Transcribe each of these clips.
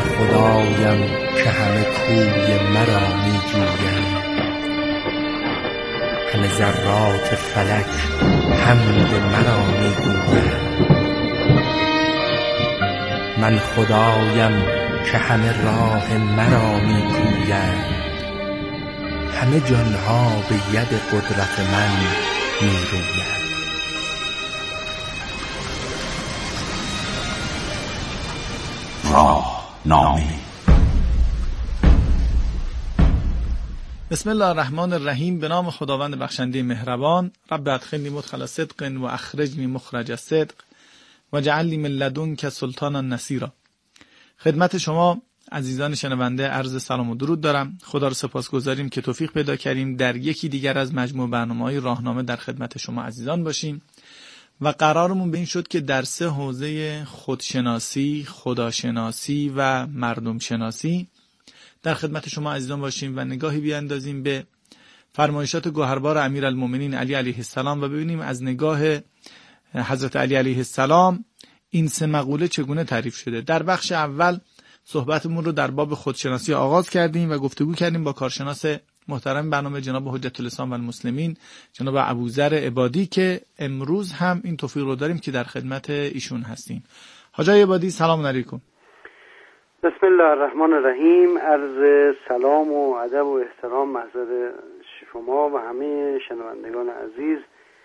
خدایم که همه کوی مرا می جویند، همه ذرات فلک حمد مرا می گویند. من خدایم که همه راه مرا می پویند، همه جانها به ید قدرت من می رویند. راهنامه. بسم الله الرحمن الرحیم. به نام خداوند بخشنده مهربان. رب ادخلنی مدخل صدق و اخرجنی مخرج صدق و جعل لی من لدنک سلطانا نصیرا. خدمت شما عزیزان شنونده عرض سلام و درود دارم. خدا رو سپاسگزاریم که توفیق پیدا کردیم در یکی دیگر از مجموع برنامه‌های راهنامه در خدمت شما عزیزان باشیم و قرارمون به این شد که در 3 حوزه خودشناسی، خداشناسی و مردم شناسی در خدمت شما عزیزان باشیم و نگاهی بیاندازیم به فرمایشات گوهربار امیرالمومنین علی علیه السلام و ببینیم از نگاه حضرت علی علیه السلام این 3 مقوله چگونه تعریف شده. در بخش اول صحبتمون رو در باب خودشناسی آغاز کردیم و گفتگو کردیم با کارشناس محترم برنامه جناب حجت الاسلام و المسلمین جناب ابوذر عبادی که امروز هم این توفیق رو داریم که در خدمت ایشون هستیم. حاج عبادی سلام علیکم. بسم الله الرحمن الرحیم. عرض سلام و ادب و احترام محضر شما و همه شنوندگان عزیز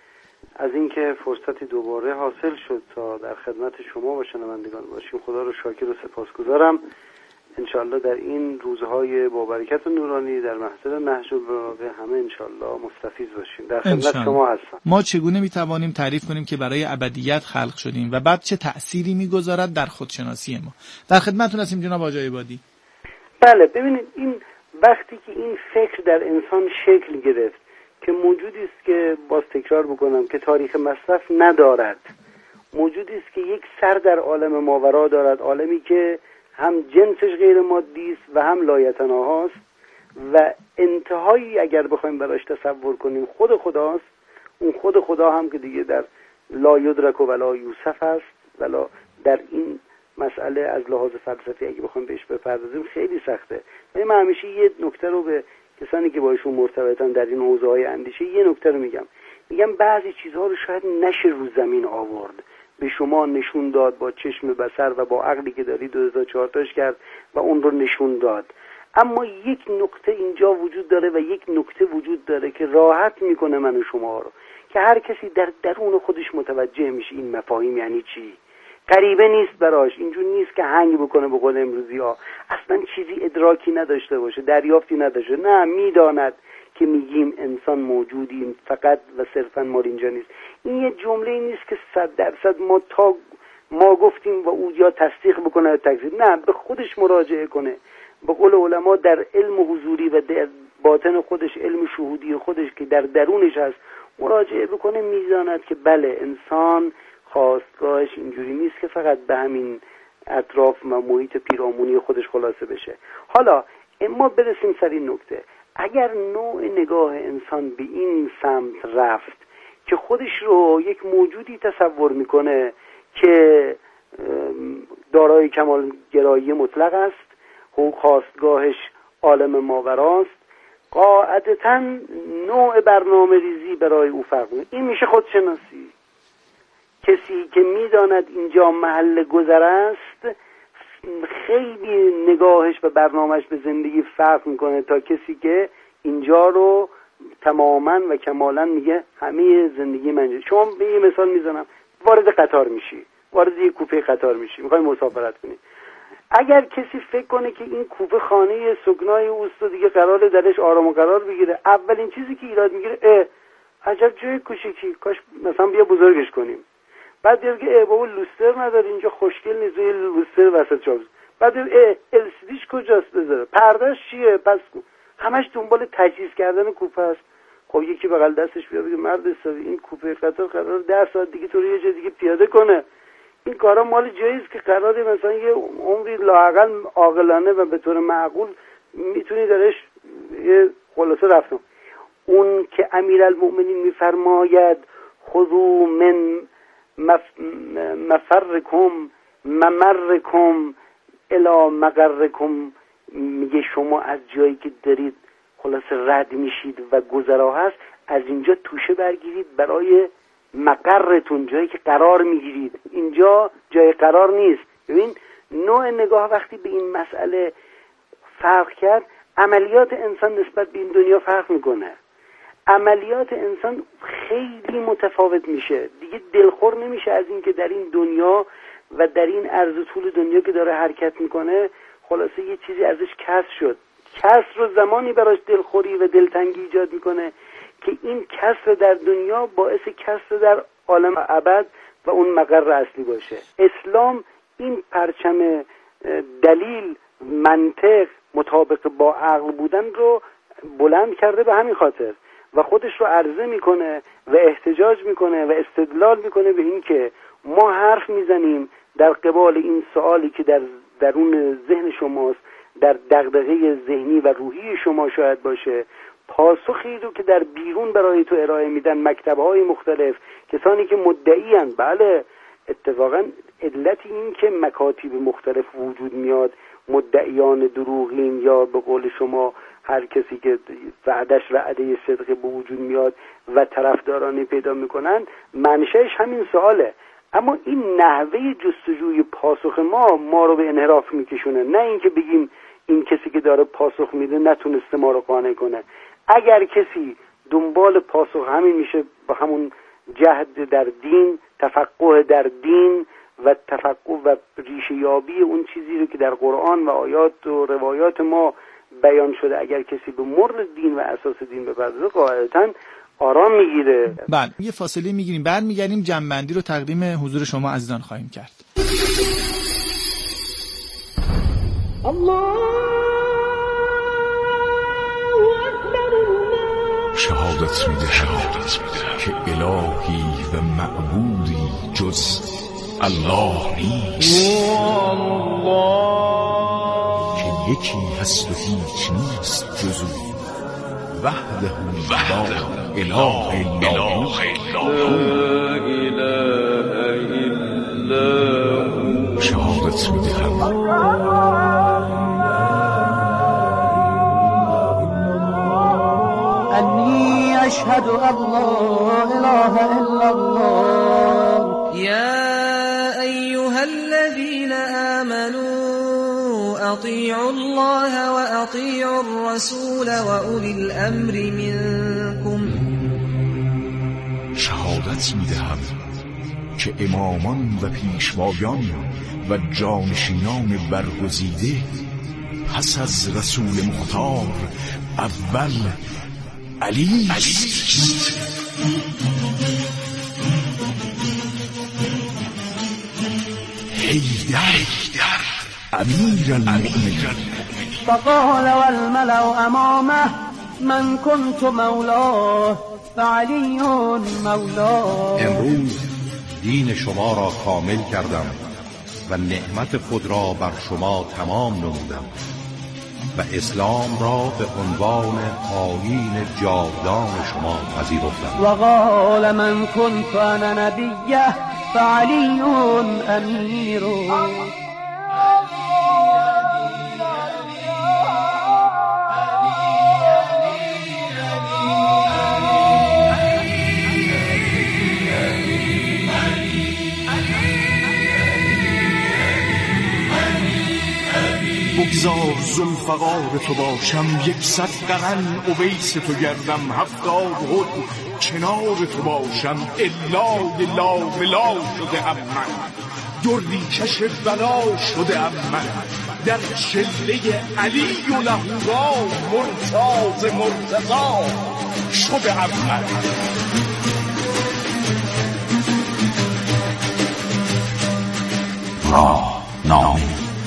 از اینکه فرصتی دوباره حاصل شد تا در خدمت شما و شنوندگان باشیم. خدا رو شاکر و سپاسگزارم. انشالله در این روزهای با برکت و نورانی در محضر نهج البلاغه همه انشالله مستفیض باشیم. در خدمت شما هستم. ما چگونه میتوانیم تعریف کنیم که برای ابدیت خلق شدیم و بعد چه تأثیری میگذارد در خودشناسی ما؟ در خدمتتون هستیم جناب حاج عبادی. بله، ببینید این وقتی که این فکر در انسان شکل گرفت که موجودی است که باز تکرار بکنم که تاریخ مصرف ندارد، موجودی است که یک سر در عالم ماورا دارد، عالمی که هم جنسش غیر مادی است و هم لایتناهاست و انتهایی اگر بخوایم براش تصور کنیم خود خداست. اون خود خدا هم که دیگه در لا یدرک و لا یوصف است، ولا در این مسئله از لحاظ فلسفی اگه بخوایم بهش بپردازیم خیلی سخته. من همیشه یه نکته رو به کسانی که با ایشون مرتبطن در این حوزه‌های اندیشه یه نکته رو میگم بعضی چیزها رو شاید نشه رو زمین آورد، به شما نشون داد با چشم بصر و با عقلی که دارید 2004 تاش کرد و اون رو نشون داد. اما یک نکته اینجا وجود داره و یک نکته وجود داره که راحت میکنه من و شما رو، که هر کسی در درون خودش متوجه میشه این مفاهیم یعنی چی. غریبه نیست براش، اینجور نیست که هنگ بکنه به قول امروزی ها، اصلا چیزی ادراکی نداشته باشه، دریافتی نداشته. نه، میداند که میگیم انسان موجودیم فقط و صرفا ما اینجا نیست. این یه جمله نیست که 100% ما گفتیم و او یا تصدیق بکنه یا تکذیب. نه، به خودش مراجعه کنه. به قول علما در علم حضوری و در باطن خودش، علم شهودی خودش که در درونش هست، مراجعه بکنه، میداند که بله انسان خواستگاهش اینجوری نیست که فقط به همین اطراف و محیط پیرامونی خودش خلاصه بشه. حالا ما برسیم سر این نکته. اگر نوع نگاه انسان به این سمت رفت که خودش رو یک موجودی تصور میکنه که دارای کمال گرایی مطلق است، خواستگاهش عالم ماوراست، قاعدتاً نوع برنامه ریزی برای او فرق میکنه. این میشه خودشناسی. کسی که میداند اینجا محل گذر است خیلی نگاهش و برنامهش به زندگی فرق میکنه تا کسی که اینجا رو تماما و کمالا میگه همه زندگی من. شما به یه مثال میزنم، وارد قطار میشی، وارد یه کوپه قطار میشی، میخوای مسافرت کنی. اگر کسی فکر کنه که این کوپه خانه سکنای اوست و دیگه قراره درش آرام و قرار بگیره، اولین چیزی که ایراد میگیره عجب جای کوچیکی، کاش مثلا بیا بزرگش کنیم. بعد دیگه بابا لوستر نداره اینجا، خوشگل نیست، یه لوستر وسط جا. بعد LCDش کجاست بذاره، پردهش چیه، پس همش دنبال تجهیز کردن کوپه است. خب یکی بغل دستش بیا بگه مرد حسابی این کوپه قطار قرار 10 ساعت دیگه تو رو یه جای دیگه پیاده کنه. این کارا مال جاییست که قراره مثلا یه عمری لااقل عاقلانه و به طور معقول میتونی درش یه خلاصه رفتم. اون که امیرالمومنین میفرماید خذوا من مفرکم ممرکم الی مقرکم، میگه شما از جایی که دارید خلاص رد میشید و گذرا هست، از اینجا توشه برگیرید برای مقرتون، جایی که قرار میگیرید. اینجا جای قرار نیست. ببین نوع نگاه وقتی به این مسئله فرق کرد، عملیات انسان نسبت به این دنیا فرق میکنه. عملیات انسان خیلی متفاوت میشه. دیگه دلخور نمیشه از این که در این دنیا و در این عرض طول دنیا که داره حرکت میکنه خلاصه یه چیزی ازش کسر شد. کسر رو زمانی براش دلخوری و دلتنگی ایجاد میکنه که این کسر در دنیا باعث کسر در عالم ابد و اون مقر اصلی باشه. اسلام این پرچم دلیل، منطق، مطابق با عقل بودن رو بلند کرده به همین خاطر و خودش رو عرضه میکنه و احتجاج میکنه و استدلال میکنه به این که ما حرف میزنیم در قبال این سوالی که در درون ذهن شماست، در دغدغه ذهنی و روحی شما شاید باشه، پاسخی رو که در بیرون برای تو ارائه میدن مکتب‌های مختلف، کسانی که مدعی‌اند. بله اتفاقا علت این که مکاتب مختلف وجود میاد، مدعیان دروغین یا به قول شما هر کسی که وعدش وعده صدق به وجود میاد و طرفدارانی پیدا میکنن، منشأش همین سواله. اما این نحوه جستجوی پاسخ ما رو به انحراف میکشونه، نه اینکه بگیم این کسی که داره پاسخ میده نتونسته ما رو قانع کنه. اگر کسی دنبال پاسخ همین میشه با همون جهد در دین، تفقه در دین و تفقه و ریشه یابی اون چیزی رو که در قرآن و آیات و روایات ما بیان شده، اگر کسی به مر دین و اساس دین بپردازه قاعدتاً آرام میگیره. بله یه فاصله میگیریم، برمیگردیم جمع‌بندی رو تقدیم حضور شما عزیزان خواهیم کرد. شهادت میدهم که الهی و معبودی جز الله نیست، که یکی هست و هیچ نیست جز او، وحده لا اله الا هو. شهادت میدهم انی اشهد ان لا اله الا الله. یا ایها الذین آمنوا اطیعوا الله و اطیعوا الرسول و اولی الامر منکم. شهادت میدهم که امامان و پیشوایان و جانشینان برگزیده پس از رسول مختار اول علی است. حیدر امیر المؤمنین. فقال والملأ امامه من كنت مولاه فعلی مولاه. امروز دین شما را کامل کردم و نعمت خود را بر شما تمام نمودم و اسلام را به عنوان آیین جاودان شما پذیرفتم. و قال من كنت انا نبیه فعلی امیر. بگذار ذوالفقار تو باشم، 100 قرن اویس تو گردم، 70 هد کنار تو باشم، الا لا شده ام من، دردی کش بلا شده ام من، در چله علی و لهورا مرتاز مرتضا شده ام من. راه نامه.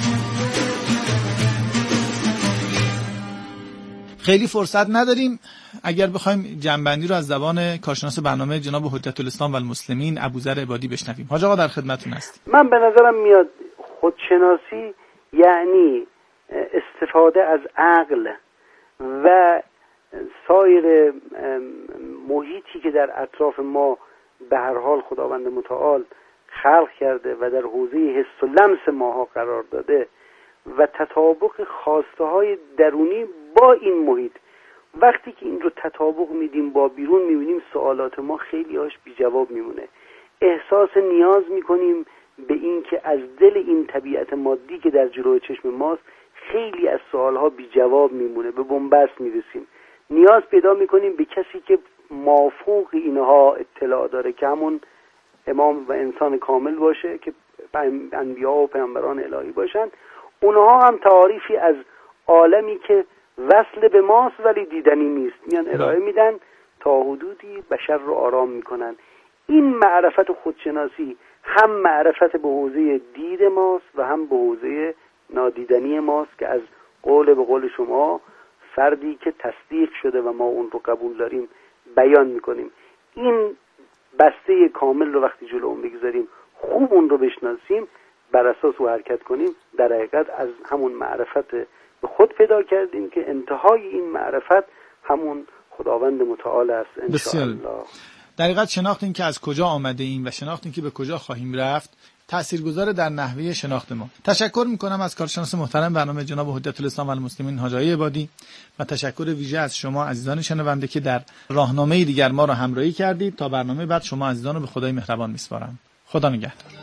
خیلی فرصت نداریم. اگر بخوایم جنبندی رو از زبان کارشناس برنامه جناب حجت الاسلام و المسلمین ابوذر عبادی بشنویم. حاج آقا در خدمتتون هستیم. من به نظرم میاد خودشناسی یعنی استفاده از عقل و سایر محیطی که در اطراف ما به هر حال خداوند متعال خلق کرده و در حوزه حس و لمس ماها قرار داده و تطابق خواسته های درونی با این محیط. وقتی که این رو تطابق میدیم با بیرون، میبینیم سوالات ما خیلی هاش بی جواب میمونه. احساس نیاز میکنیم به این که از دل این طبیعت مادی که در جلوی چشم ماست خیلی از سوالها بی جواب میمونه، به بنبست میرسیم. نیاز پیدا میکنیم به کسی که مافوق اینها اطلاع داره، که همون امام و انسان کامل باشه، که انبیا و پیامبران الهی باشن. اونها هم تعاریفی از عالمی که وصل به ماست ولی دیدنی نیست میان ارائه میدن، تا حدودی بشر رو آرام میکنن. این معرفت و خودشناسی هم معرفت به حوزه دید ماست و هم به حوزه نادیدنی ماست، که از به قول شما فردی که تصدیق شده و ما اون رو قبول داریم بیان میکنیم. این بسته کامل رو وقتی جلوم بگذاریم، خوب اون رو بشناسیم، بر اساس او حرکت کنیم، در حقیقت از همون معرفت به خود پیدا کردیم که انتهای این معرفت همون خداوند متعال است انشاءالله. در حقیقت شناخت این که از کجا آمده ایم و شناخت این که به کجا خواهیم رفت تاثیرگذار در نحوه شناخت ما. تشکر میکنم از کارشناس محترم برنامه جناب حجت الاسلام و المسلمین حاج آقای عبادی و تشکر ویژه از شما عزیزان شنونده که در راهنمای دیگر ما را همراهی کردید. تا برنامه بعد شما عزیزان رو به خدای مهربان میسپارم. خدا نگهدار.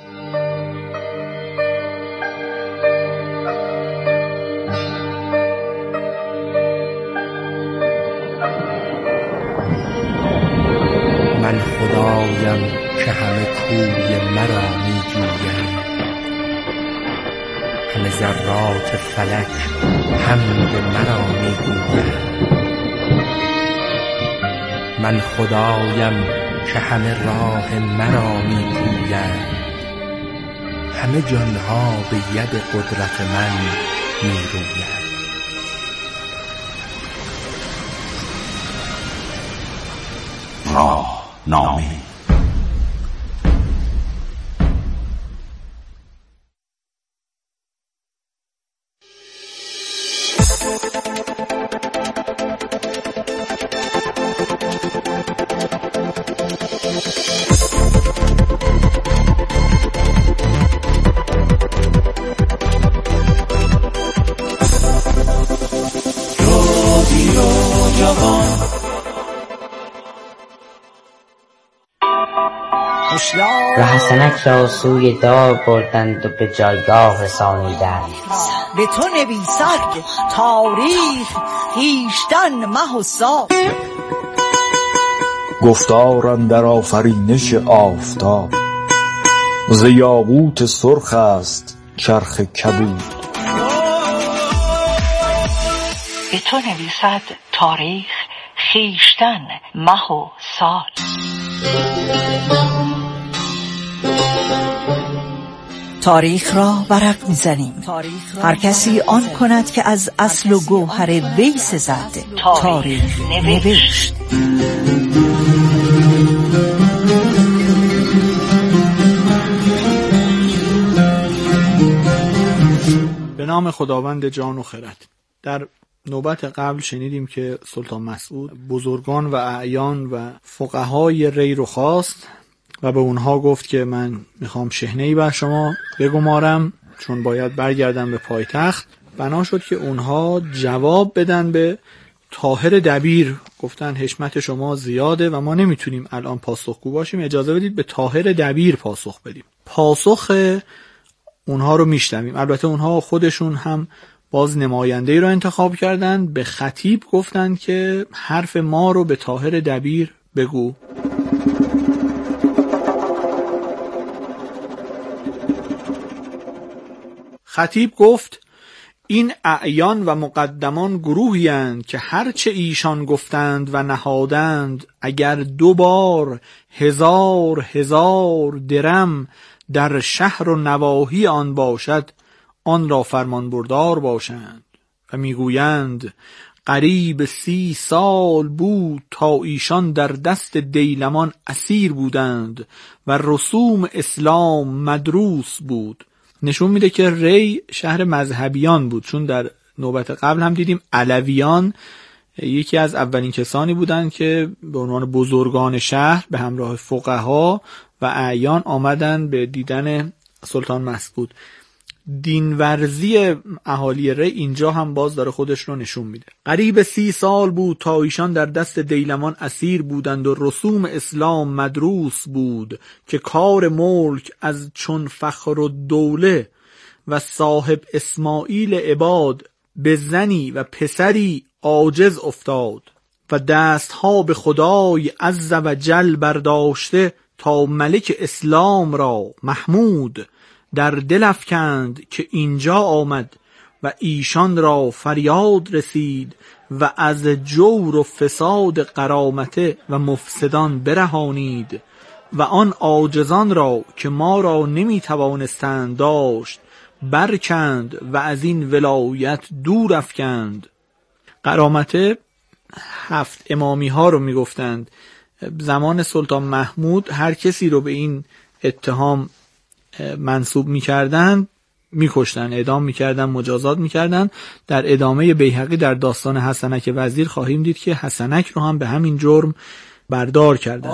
من خدایم که همه کوی مرا می جوید، همه ذرات فلک حمد مرا می گوید. من خدایم که همه راه مرا می پوید، همه جانها به ید قدرت من می روید. راه نامه و حسنک را سوی دار بردند و به جایگاه رسانیدند. به تو نویسد تاریخ خویشتن مه و سال، گفتار اندر آفرینش آفتاب، ز یاقوت سرخ است چرخ کبود. به تو نویسد تاریخ خویشتن مه و سال. تاریخ را ورق می‌زنیم، هر کسی آن کند که از اصل و گوهر وی سزد تاریخ نوشت. به نام خداوند جان و خرد. در نوبت قبل شنیدیم که سلطان مسعود بزرگان و اعیان و فقهای ری رو خواست و به اونها گفت که من میخوام شحنه‌ای بر شما بگمارم چون باید برگردم به پایتخت. بنا شد که اونها جواب بدن به طاهر دبیر. گفتن حشمت شما زیاده و ما نمیتونیم الان پاسخگو باشیم، اجازه بدید به طاهر دبیر پاسخ بدیم. پاسخ اونها رو میشنویم. البته اونها خودشون هم باز نماینده‌ای رو انتخاب کردن. به خطیب گفتن که حرف ما رو به طاهر دبیر بگو. خطیب گفت این اعیان و مقدمان گروهی اند که هرچه ایشان گفتند و نهادند، اگر 2 بار 1000 درم در شهر و نواحی آن باشد، آن را فرمان بردار باشند. و میگویند قریب 30 سال بود تا ایشان در دست دیلمان اسیر بودند و رسوم اسلام مدروس بود. نشون میده که ری شهر مذهبیان بود، چون در نوبت قبل هم دیدیم علویان یکی از اولین کسانی بودند که به عنوان بزرگان شهر به همراه فقها و اعیان آمدن به دیدن سلطان مسعود. دینورزی اهالی ری اینجا هم باز داره خودش رو نشون میده. قریب 30 سال بود تا ایشان در دست دیلمان اسیر بودند و رسوم اسلام مدروس بود که کار ملک از چون فخر و دوله و صاحب اسماعیل عباد به زنی و پسری عاجز افتاد و دستها به خدای عز و جل برداشته تا ملک اسلام را محمود در دل افکند که اینجا آمد و ایشان را فریاد رسید و از جور و فساد غرامته و مفسدان برهانید و آن عاجزان را که ما را نمی توانستند داشت برکند و از این ولایت دور افکند. غرامته 7 امامی ها رو می گفتند. زمان سلطان محمود هر کسی رو به این اتهام منسوب می کردن می کشتن، اعدام می کردن، مجازات می کردن. در ادامه بیهقی در داستان حسنک وزیر خواهیم دید که حسنک رو هم به همین جرم بردار کردن.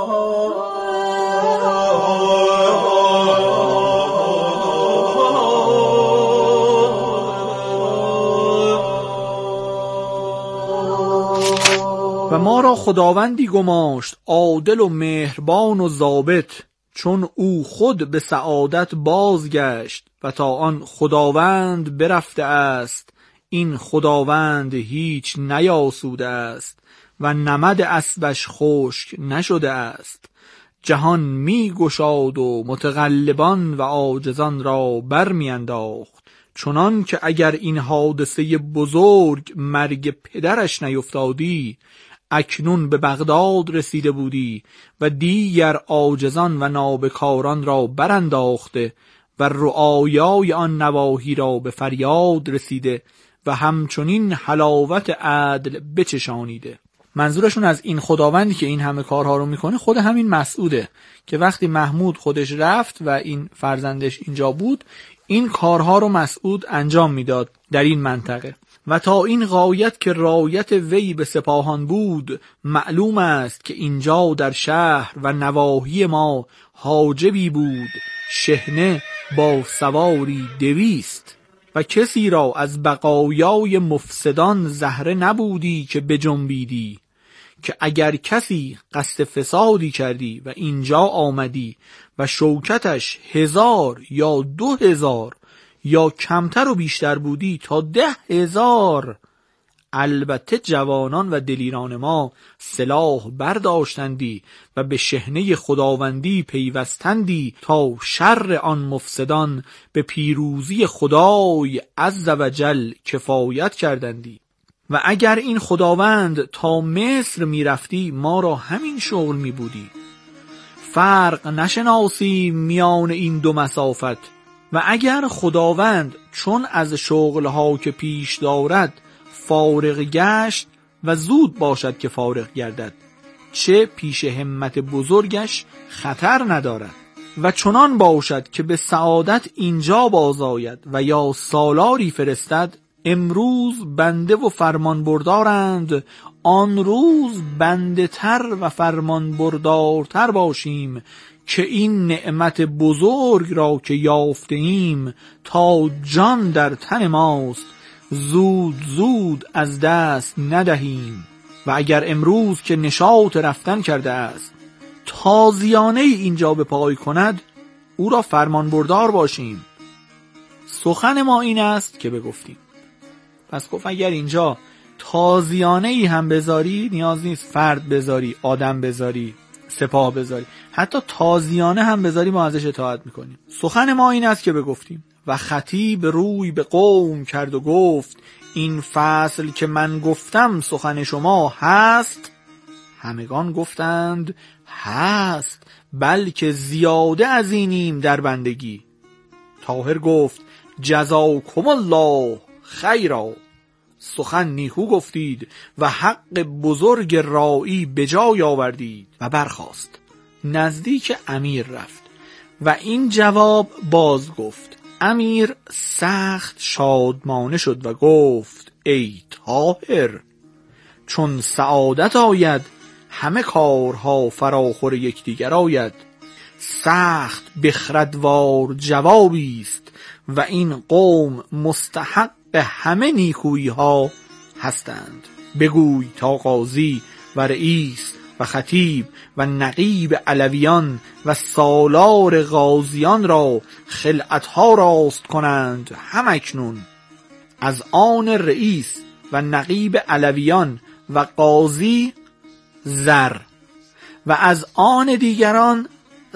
و ما را خداوندی گماشت عادل و مهربان و ضابط، چون او خود به سعادت بازگشت و تا آن خداوند برفته است، این خداوند هیچ نیاسوده است و نمد اسبش خشک نشده است. جهان می گشاد و متغلبان و عاجزان را برمی انداخت، چنان که اگر این حادثه بزرگ مرگ پدرش نیفتادی اکنون به بغداد رسیده بودی و دیگر عاجزان و نابکاران را برانداخته و رعایای آن نواحی را به فریاد رسیده و همچنین حلاوت عدل بچشانیده. منظورشون از این خداوندی که این همه کارها رو میکنه خود همین مسعوده که وقتی محمود خودش رفت و این فرزندش اینجا بود این کارها رو مسعود انجام میداد در این منطقه. و تا این غایت که رایت وی به سپاهان بود معلوم است که اینجا در شهر و نواحی ما حاجبی بود شحنه با سواری 200 و کسی را از بقایای مفسدان زهره نبودی که بجنبیدی، که اگر کسی قصد فسادی کردی و اینجا آمدی و شوکتش 1000 یا 2000 یا کمتر و بیشتر بودی تا 10,000، البته جوانان و دلیران ما سلاح برداشتندی و به شحنه خداوندی پیوستندی تا شر آن مفسدان به پیروزی خدای عز و جل کفایت کردندی. و اگر این خداوند تا مصر می رفتی ما را همین شغل می بودی. فرق نشناسی میان این دو مسافت. و اگر خداوند چون از شغلها که پیش دارد فارغ گشت و زود باشد که فارغ گردد، چه پیش همت بزرگش خطر ندارد. و چنان باشد که به سعادت اینجا باز آید و یا سالاری فرستد، امروز بنده و فرمان بردارند، آن روز بنده تر و فرمان بردارتر باشیم که این نعمت بزرگ را که یافته ایم تا جان در تن ماست زود زود از دست ندهیم. و اگر امروز که نشاط رفتن کرده است تازیانه اینجا به پای کند او را فرمان بردار باشیم. سخن ما این است که بگفتیم. پس گفت اگر اینجا تازیانه ای هم بذاری نیاز نیست فرد بذاری، آدم بذاری، سپاه بذاری، حتی تازیانه هم بذاری ما ازش اطاعت میکنیم. سخن ما این است که بگفتیم. و خطیب روی به قوم کرد و گفت این فصل که من گفتم سخن شما هست؟ همگان گفتند هست، بلکه زیاده از اینیم در بندگی. طاهر گفت جزاکم الله خیرا، سخن نیکو گفتید و حق بزرگ رائی به جای آوردید. و برخاست نزدیک امیر رفت و این جواب باز گفت. امیر سخت شادمانه شد و گفت ای طاهر، چون سعادت آید همه کارها فراخور یکدیگر آید. سخت بخردوار جوابی است و این قوم مستحق همه نیکویی ها هستند. بگوی تا قاضی و رئیس و خطیب و نقیب علویان و سالار غازیان را خلعتها راست کنند همکنون. از آن رئیس و نقیب علویان و قاضی زر و از آن دیگران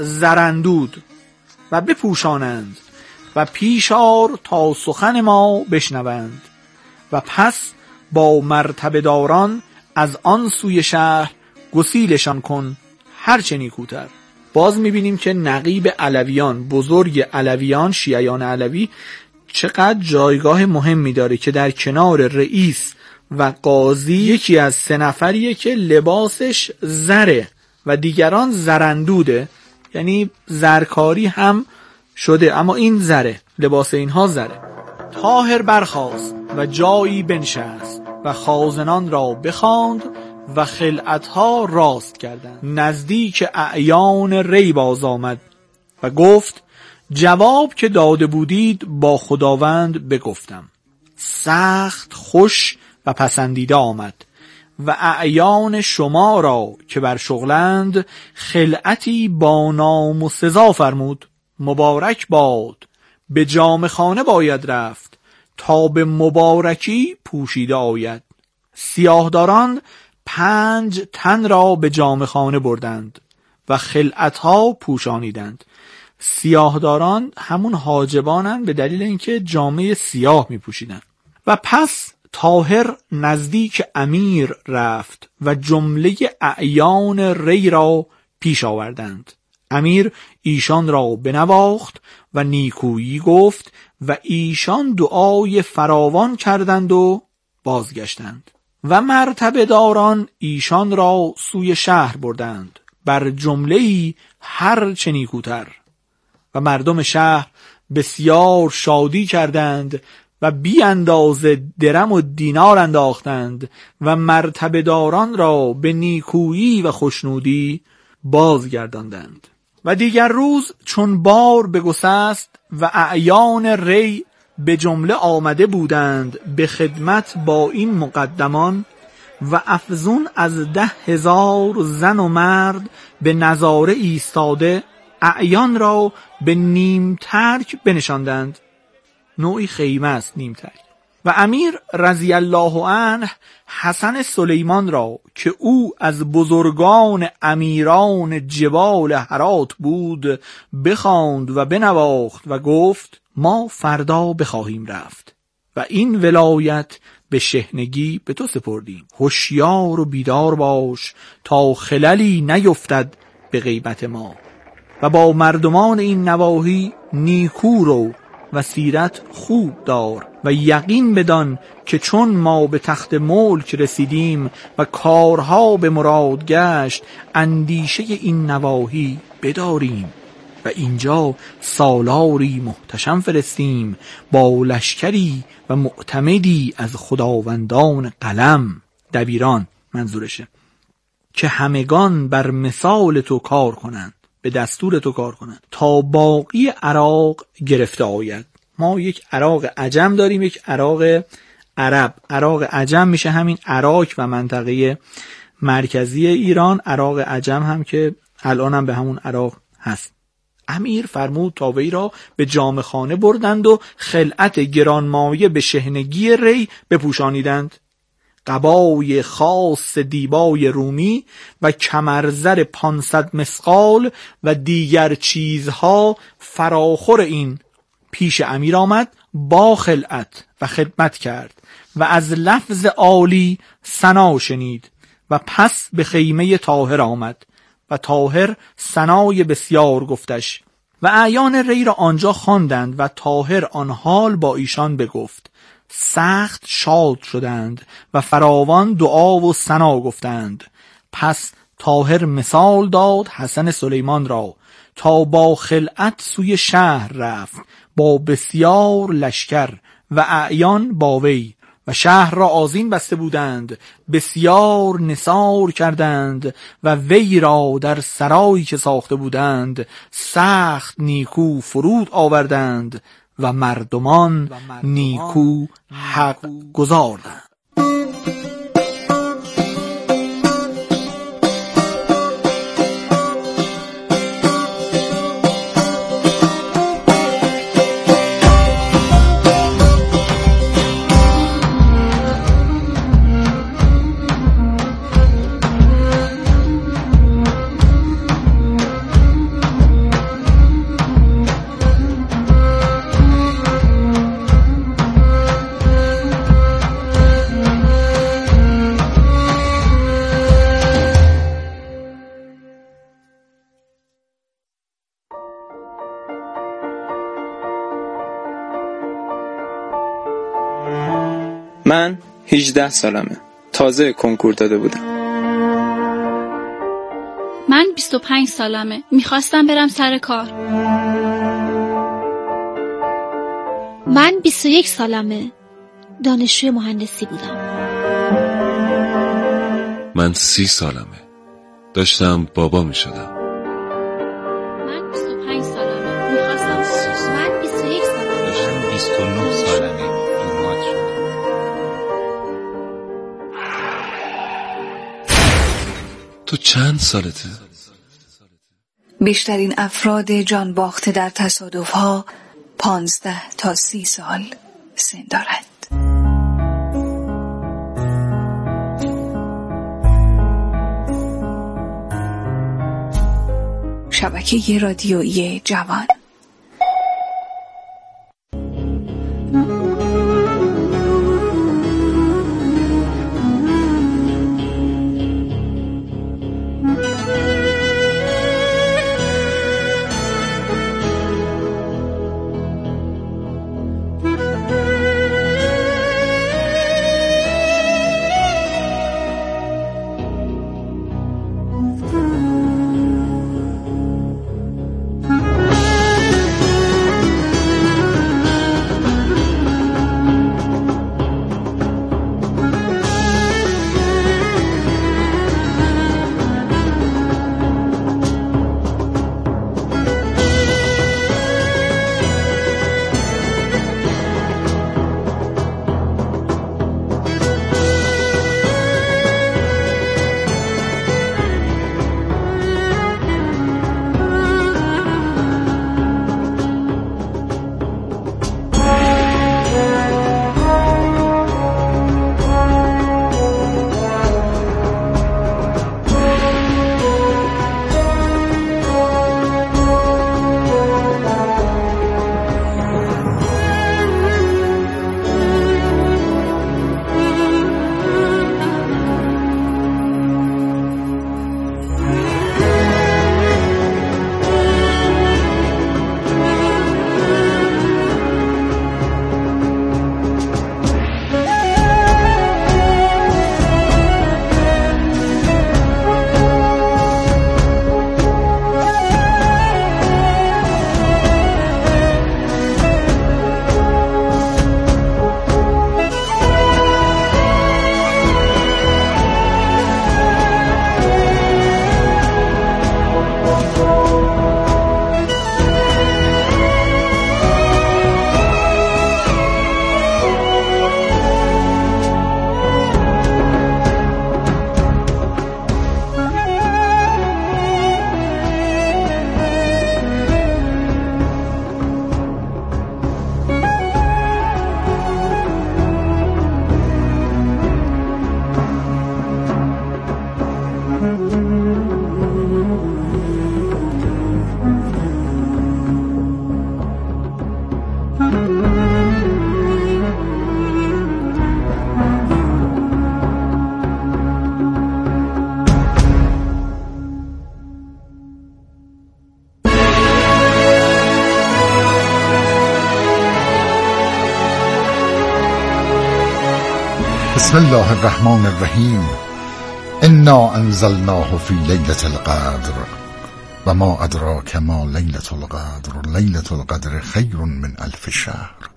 زرندود و بپوشانند و پیشار تا سخن ما بشنوند و پس با مرتبه داران از آن سوی شهر گسیلشان کن هرچه نیکوتر. باز میبینیم که نقیب علویان، بزرگ علویان، شیعیان علوی چقدر جایگاه مهمی داره که در کنار رئیس و قاضی یکی از 3 نفریه که لباسش زره و دیگران زرندوده، یعنی زرکاری هم شده اما این زره، لباس اینها زره. طاهر برخاست و جایی بنشست و خازنان را بخواند و خلعتها راست کردند. نزدیک اعیان ری باز آمد و گفت جواب که داده بودید با خداوند بگفتم. سخت خوش و پسندیده آمد و اعیان شما را که بر شغلند خلعتی با نام و سزا فرمود. مبارک باد. به جامه خانه باید رفت تا به مبارکی پوشیده آید. سیاهداران 5 تن را به جامه خانه بردند و خلعتها پوشانیدند. سیاهداران همون حاجبانند به دلیل اینکه جامه سیاه می پوشیدند. و پس طاهر نزدیک امیر رفت و جمله اعیان ری را پیش آوردند. امیر ایشان را بنواخت و نیکویی گفت و ایشان دعای فراوان کردند و بازگشتند. و مرتبه داران ایشان را سوی شهر بردند بر جمله‌ای هر چه نیکوتر و مردم شهر بسیار شادی کردند و بی اندازه درم و دینار انداختند و مرتبه داران را به نیکویی و خوشنودی بازگرداندند. و دیگر روز چون بار بگسست و اعیان ری به جمله آمده بودند به خدمت با این مقدمان و افزون از 10,000 زن و مرد به نظاره ایستاده اعیان را به نیم ترک بنشاندند. نوعی خیمه است نیم ترک. و امیر رضی الله عنه حسن سلیمان را که او از بزرگان امیران جبال هرات بود بخواند و بنواخت و گفت ما فردا بخواهیم رفت و این ولایت به شحنگی به تو سپردیم. هوشیار و بیدار باش تا خللی نیفتد به غیبت ما و با مردمان این نواحی نیکو رو و سیرت خوب دار و یقین بدان که چون ما به تخت ملک رسیدیم و کارها به مراد گشت اندیشه این نواحی بداریم و اینجا سالاری محتشم فرستیم با لشکری و معتمدی از خداوندان قلم، دبیران منظورشه، که همگان بر مثال تو کار کنند، به دستور تو کار کنند تا باقی عراق گرفته آید. ما یک عراق عجم داریم، یک عراق عرب. عراق عجم میشه همین عراق و منطقه مرکزی ایران، عراق عجم هم که الان هم به همون عراق هست. امیر فرمود تا وی را به جامه خانه بردند و خلعت گرانمایه به شحنگی ری بپوشانیدند. قبای خاص دیبای رومی و کمرزر 500 مثقال و دیگر چیزها فراخور این پیش امیر آمد، با خلعت و خدمت کرد و از لفظ عالی ثنا شنید و پس به خیمه طاهر آمد و طاهر ثنای بسیار گفتش و اعیان ری را آنجا خواندند و طاهر آن حال با ایشان بگفت. سخت شاد شدند و فراوان دعا و ثنا گفتند. پس طاهر مثال داد حسن سلیمان را تا با خلعت سوی شهر رفت با بسیار لشکر و اعیان با وی و شهر را آذین بسته بودند، بسیار نثار کردند و وی را در سرایی که ساخته بودند سخت نیکو فرود آوردند و مردمان نیکو حق گزاردند. من 18 سالمه. تازه کنکور داده بودم. من 25 سالمه. میخواستم برم سر کار. من 21 سالمه. دانشجوی مهندسی بودم. من 30 سالمه. داشتم بابا میشدم. من 25 سالمه. میخواستم. من 21 سالمه. داشتم 29 سالمه. تو چند سالته؟ بیشترین افراد جان باخته در تصادف‌ها 15 تا 30 سال سن دارند. شبکه رادیویی جوان. بسم الله الرحمن الرحیم. انا انزلناه فی لیلة القدر و ما ادراک ما لیلة القدر. لیلة القدر خیر من 1000 شهر.